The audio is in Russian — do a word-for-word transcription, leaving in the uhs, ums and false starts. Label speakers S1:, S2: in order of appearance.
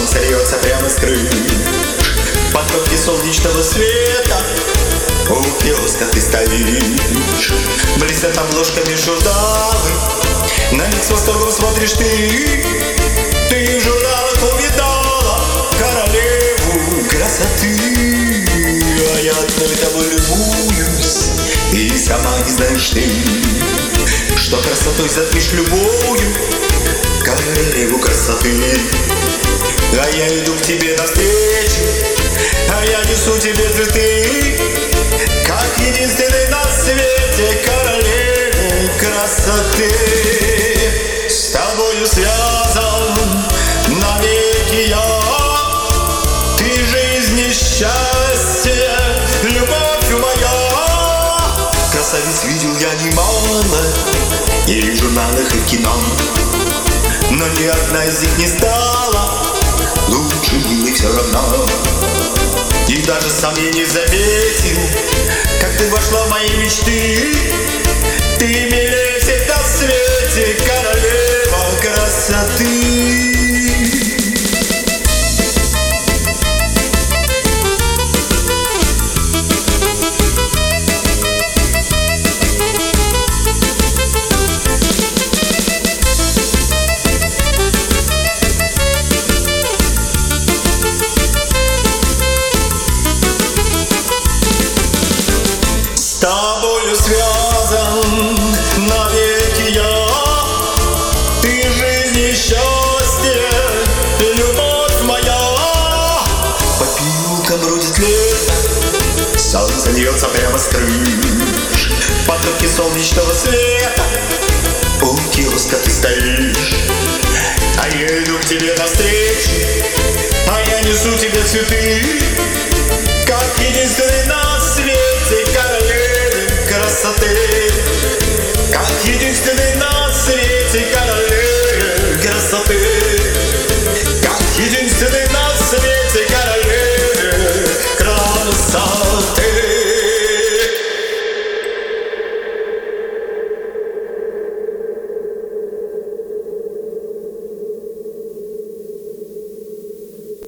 S1: Солнце льется прямо с крыш, потоки солнечного света. У киоска ты стоишь, блестят обложками журналы. На них с восторгом смотришь ты. Ты в журналах увидала королеву красоты. А я одной тобой любуюсь, и сама не знаешь ты, что красотой затмишь любую королеву красоты. А я иду к тебе навстречу, а я несу тебе цветы, как единственной на свете королеву красоты. С тобою связан навеки я, ты жизнь и счастье, любовь моя. Красавиц видел я немало, и в журналах, и в кино, но ни одна из них не стала лучше милой все равно. И даже сам я не заметил, как ты вошла в мои мечты. Ты милее всех на свете, королева красоты. С тобою связан навеки я, ты жизнь и счастье, любовь моя. По переулкам бродит лето, солнце льется прямо с крыш, потоки солнечного света. У киоска ты стоишь, а я иду к тебе навстречу, а я несу тебе цветы,